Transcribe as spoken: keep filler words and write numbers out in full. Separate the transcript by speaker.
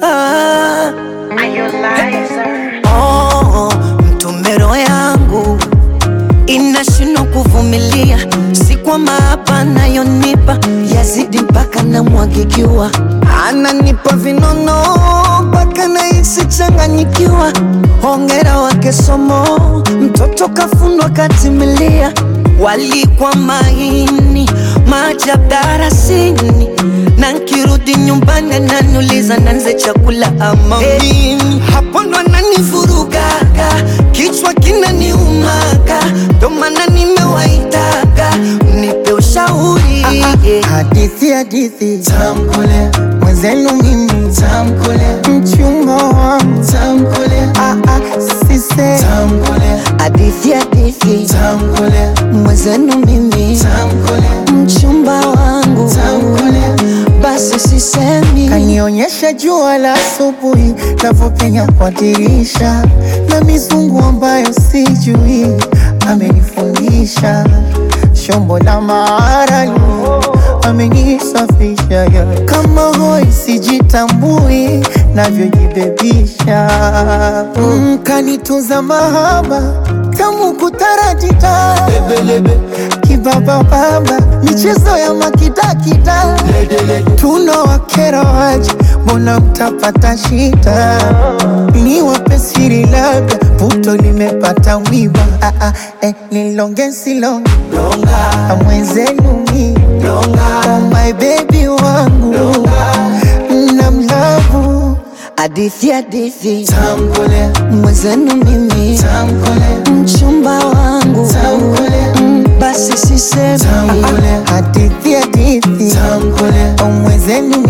Speaker 1: ah.
Speaker 2: Are you liar?
Speaker 1: Oh, mtumero yangu inashindwa kuvumilia, si kwa maapa nayonipa yazidi mpaka namwagikiwa, ananipa vinono mpaka nahisi changanyikiwa. Hongera wake somo, mtoto kafundwa katimilia, walikwa maini majab darasini, na nkirudi nyumbani ananiuliza nanze chakula ama nini. Hapo ndo ananivurugaga, kichwa kinaniumaga, ndo maana nimewaitaga mnipe ushauri.
Speaker 3: Hadithi hadithi tamkule, mwenzenu mimi tamkule, mchumba wangu tamkule, ah ah sise tamkule.
Speaker 1: Hadithi hadithi
Speaker 3: tamkule,
Speaker 1: mwenzenu mimi
Speaker 3: tamkule,
Speaker 1: mchumba wangu
Speaker 3: tamkule.
Speaker 1: Basi sisemi,
Speaker 3: kanionyesha jua la asubuhi lavopenya kwa dirisha, na mizungu ambayo sijui amenifundisha. Shombo la maarali amenisafisha, yeah. Kama hoi sijitambui navyojibebisha, mm, kanitunza mahaba tamu kutaratita, kibaba baba michezo ya makidakida, tuna wakera waji mbona mtapata shida. Ni wape siri labda puto limepata mwiba, ah, ah, eh, nilonge silonge longa mwenzenu mi longa, oh my baby wangu longa na mlavu.
Speaker 1: hadithi hadithi
Speaker 3: tamkule,
Speaker 1: mwenzenu mimi
Speaker 3: tamkule,
Speaker 1: mchumba wangu
Speaker 3: tamkule,
Speaker 1: mm, basi sisemi,
Speaker 3: tamkule, hadithi hadithi
Speaker 1: tamkule,
Speaker 3: mwenzenu